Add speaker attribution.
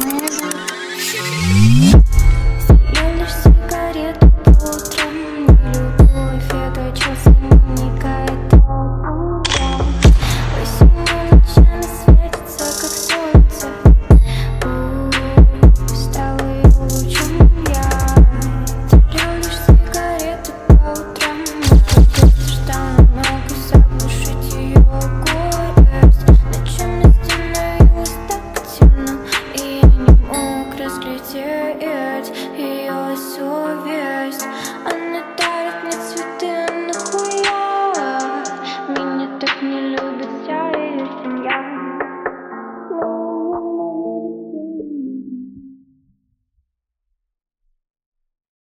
Speaker 1: Я лишь сигарету по утрам, не любовь, я качался, никает осенью ночами светится, как солнце. Стала его лучом я. Я лишь сигарету по утрам, мне кажется, что намного заглушить ее горесть. Ночами становилось так темно, и я не мог разглядеть.